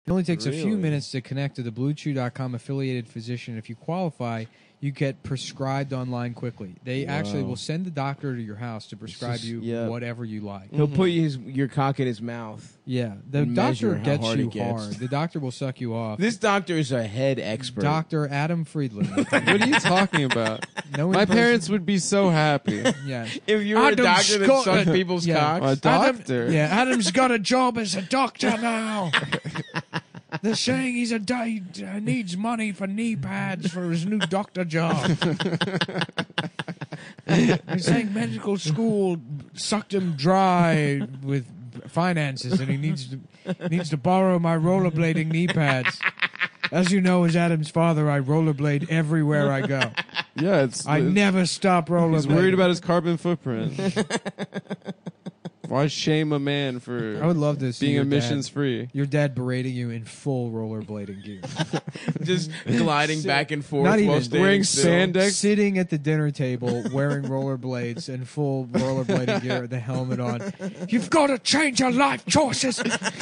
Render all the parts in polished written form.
It only takes a few Really? minutes to connect to the BlueChew.com affiliated physician. If you qualify, you get prescribed online quickly. They actually will send the doctor to your house to prescribe you whatever you like. He'll put your cock in his mouth. Yeah, the And doctor measure how gets hard you it gets. hard. The doctor will suck you off. This doctor is a head expert. Dr. Adam Friedland. What are you talking about? No My in-person- parents would be so happy. Yeah. If you were a Adam doctor that Scott- sucked people's Yeah. cocks. A doctor. Adam's got a job as a doctor now. They're saying he needs money for knee pads for his new doctor job. They're saying medical school sucked him dry with finances, and he needs to borrow my rollerblading knee pads. As you know, as Adam's father, I rollerblade everywhere I go. Yeah, I never stop rollerblading. He's worried about his carbon footprint. Why shame a man for I would love to see being your emissions dad, free? Your dad berating you in full rollerblading gear. Just gliding back and forth Not while even. standing Wearing still. spandex. Sitting at the dinner table wearing rollerblades and full rollerblading gear, the helmet on. You've got to change your life choices.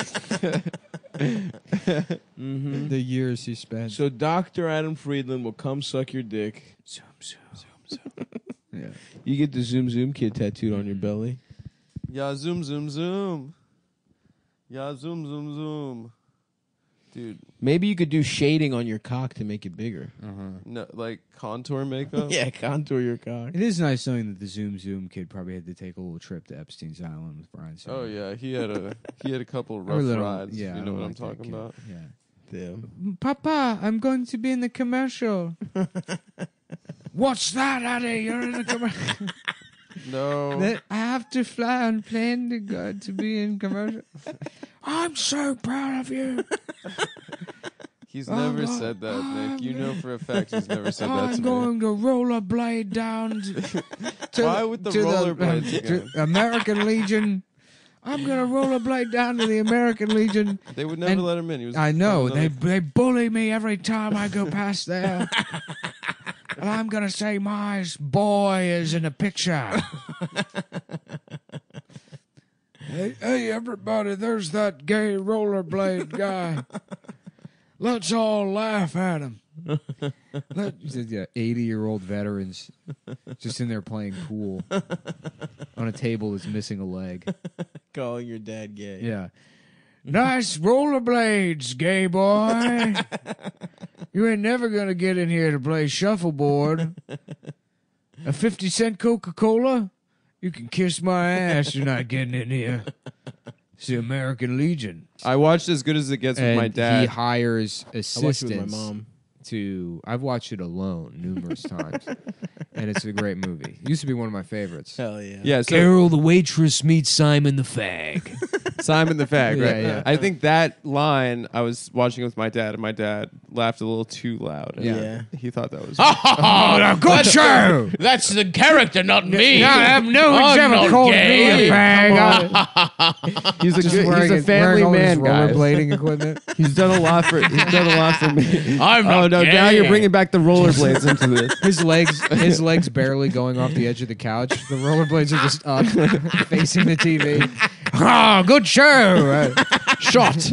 The years he spent. So Dr. Adam Friedland will come suck your dick. Zoom, zoom, zoom, zoom. Yeah. You get the Zoom Zoom Kid tattooed on your belly. Yeah, zoom, zoom, zoom. Yeah, zoom, zoom, zoom. Dude, Maybe you could do shading on your cock to make it bigger. no, like contour makeup. Yeah, contour your cock. It is nice knowing that the Zoom Kid probably had to take a little trip to Epstein's Island with Brian Singer. Oh yeah, he had a couple Or a rough little- rides. Yeah, you I know what like I'm that talking kid. about. Yeah. Damn. Papa, I'm going to be in the commercial. What's that, Addy? You're in the commercial. No, I have to fly on plane to be in commercial. I'm so proud of you. he's Oh, never God. said that, Nick. You know for a fact he's never said that to I'm me. going to rollerblade down to Why with the rollerblades again? to American Legion. I'm going to rollerblade down to the American Legion. They would never And let him in. He was I know. from another- They bully me every time I go past there. And I'm going to say my boy is in a picture. Hey, everybody, there's that gay rollerblade guy. Let's all laugh at him. 80-year-old veterans just in there playing pool on a table that's missing a leg. Calling your dad gay. Yeah. Nice rollerblades, gay boy. You ain't never going to get in here to play shuffleboard. A 50-cent Coca-Cola? You can kiss my ass. You're not getting in here. It's the American Legion. I watched As Good as It Gets with And my he dad. hires I watched it assistants with my mom. I've watched it alone numerous times. And it's a great movie. It used to be one of my favorites. Hell yeah. Yeah, so Carol the waitress meets Simon the fag. Simon the Fag, right? Yeah, yeah. I think that line, I was watching it with my dad, and my dad laughed a little too loud. And Yeah. He thought that was... Oh, good show! That's the character, not me. No one's I'm ever not called gay. me a fag. He's Just he's a family wearing all man, his guys. rollerblading equipment. He's done a lot for me. I'm not Oh no! gay. Now you're bringing back the rollerblades into this. His legs barely going off the edge of the couch. The rollerblades are just up, facing the TV. Oh, good show! Shot.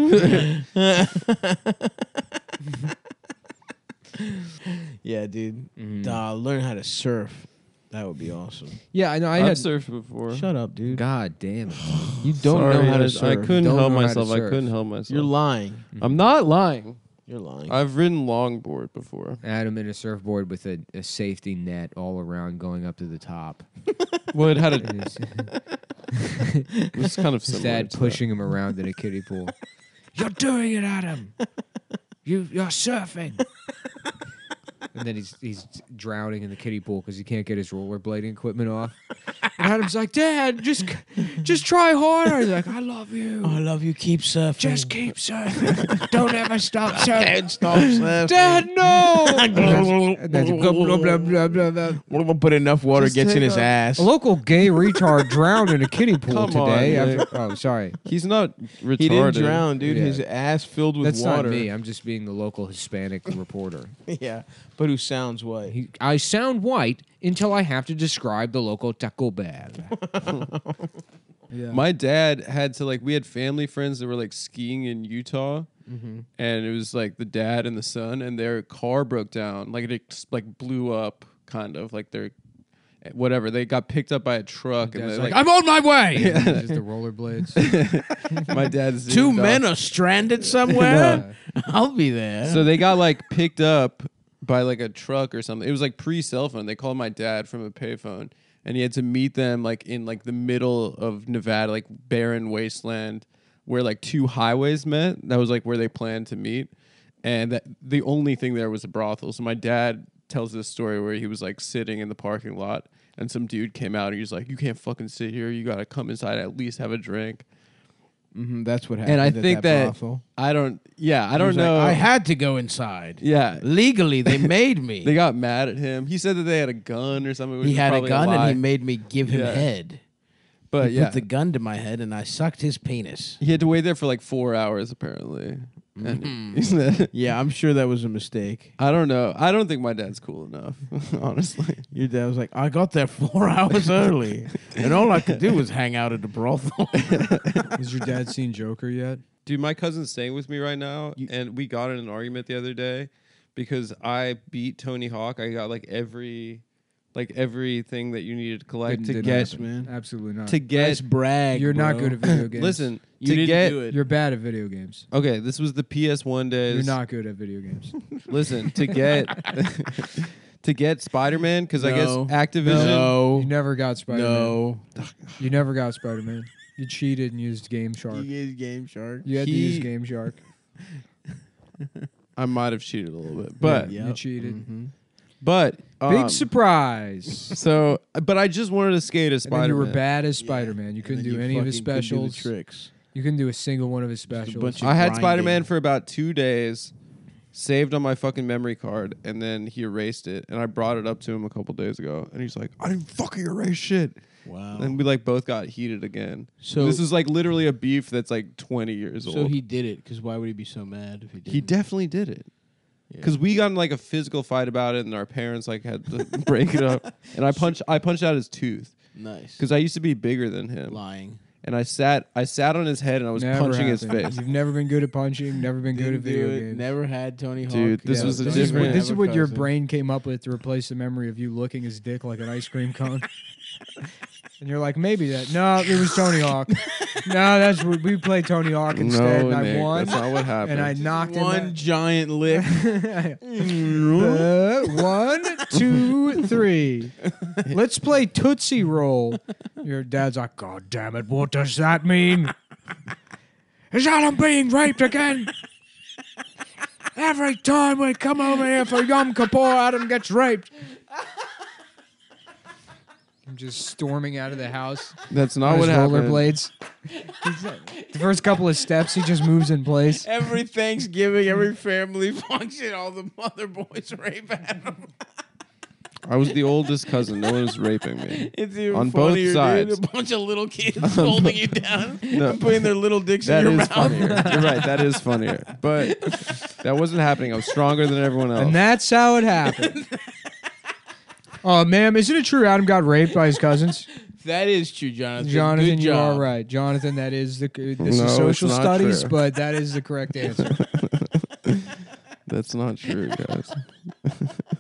Yeah, dude. Learn how to surf. That would be awesome. Yeah, I know. I I've had. surfed before. Shut up, dude. God damn it! You don't know how to surf. I couldn't Don't help know how to myself. I surf. couldn't help myself. You're lying. I'm not lying. You're lying. I've ridden longboard before. Adam in a surfboard with a safety net all around going up to the top. Well, it had a. And his, It was kind of his similar. dad to pushing him around in a kiddie pool. You're doing it, Adam. You're surfing. And then he's drowning in the kiddie pool because he can't get his rollerblading equipment off. And Adam's like, Dad, just try harder. He's like, I love you. I love you. Keep surfing. Just keep surfing. Don't ever stop surfing. Can't stop surfing. Dad, no. And then blah, blah, blah, blah, blah, blah. We'll put enough water Just gets in take his a- ass. A local gay retard drowned in a kiddie pool Come on, today. Nick. Oh, sorry. He's not retarded. He didn't drown, dude. Yeah. His ass filled with That's water. not me. I'm just being the local Hispanic reporter. Yeah, but who sounds what? I sound white until I have to describe the local Taco Bell. Yeah. My dad had to we had family friends that were skiing in Utah, and it was the dad and the son, and their car broke down, it blew up, kind of their whatever. They got picked up by a truck, and they're I'm on my way. Just the rollerblades. my dad's Two men are stranded somewhere. I'll be there. So they got picked up by a truck or something. It was pre-cell phone. They called my dad from a payphone, and he had to meet them in the middle of Nevada, barren wasteland, where two highways met. That was where they planned to meet, and the only thing there was a brothel. So my dad tells this story where he was sitting in the parking lot, and some dude came out and he was like, "You can't fucking sit here. You gotta come inside, at least have a drink." That's what happened. And I at think that that brothel. I don't He know. was I had to go inside. Yeah, Legally, they made me. they got mad at him. He said that they had a gun or something. Which He is had a probably gun and lie. he made me give him Yeah. head. But He put the gun to my head and I sucked his penis. he had to wait there for 4 hours apparently. And he said, Yeah, I'm sure that was a mistake. I don't know. I don't think my dad's cool enough, honestly. Your dad was like, I got there 4 hours early, and all I could do was hang out at the brothel. Has your dad seen Joker yet? Dude, my cousin's staying with me right now, and we got in an argument the other day because I beat Tony Hawk. I got everything that you needed to collect to Didn't get happen. man. Absolutely not. to get. Nice brag. You're not bro. good at video games. Listen, You to didn't get. do it. You're bad at video games. Okay, this was the PS1 days. You're not good at video games. Listen, to get to get Spider-Man because I guess No. Activision. No. You never got Spider-Man. No. You never got Spider-Man. You cheated and used Game Shark. He is Game Shark. You had to use Game Shark. I might have cheated a little bit, but You cheated. Mhm. but Big surprise. So, but I just wanted to skate as And then Spider-Man. you were bad as Spider-Man. You couldn't And then do you any of his fucking couldn't do the specials. tricks. You couldn't do a single one of his specials. bunch of- I had grinding. Spider-Man for about 2 days, saved on my fucking memory card, and then he erased it. And I brought it up to him a couple days ago, and he's like, "I didn't fucking erase shit." Wow. And we both got heated again. So This is literally a beef that's 20 years old. so he did it because why would he be so mad if he did? He definitely did it. Yeah. Because we got in a physical fight about it, and our parents had to break it up. And I punched out his tooth Nice. because I used to be bigger than him. Lying. And I sat on his head, and I was Never punching his happened. face. You've never been good at punching. Never been good at Didn't do video it, games. Never had Tony Hawk. Dude, this was a don't This is even what, this have is a what your cousin. brain came up with to replace the memory of you licking his dick like an ice cream cone. And you're like, maybe that. No, it was Tony Hawk. No, that's what we played Tony Hawk instead, No, and I Nick, won. that's not what happened. And I knocked him One giant lick. 1, 2, 3. Let's play Tootsie Roll. Your dad's like, God damn it, what does that mean? Is that I'm being raped again? Every time we come over here for Yom Kippur, Adam gets raped. I'm just storming out of the house. That's on not his what happened. rollerblades. The first couple of steps, he just moves in place. Every Thanksgiving, every family function, all the mother boys rape Adam. I was the oldest cousin. No one was raping me. It's even On both funnier, sides. Dude. A bunch of little kids holding you down No. and putting their little dicks That in your is mouth. funnier. You're right. That is funnier. But that wasn't happening. I was stronger than everyone else. And that's how it happened. Oh, ma'am, isn't it true Adam got raped by his cousins? That is true, Jonathan. Jonathan, Good you job. are right. Jonathan, that is this No, is social it's not studies, true. but that is the correct answer. That's not true, guys.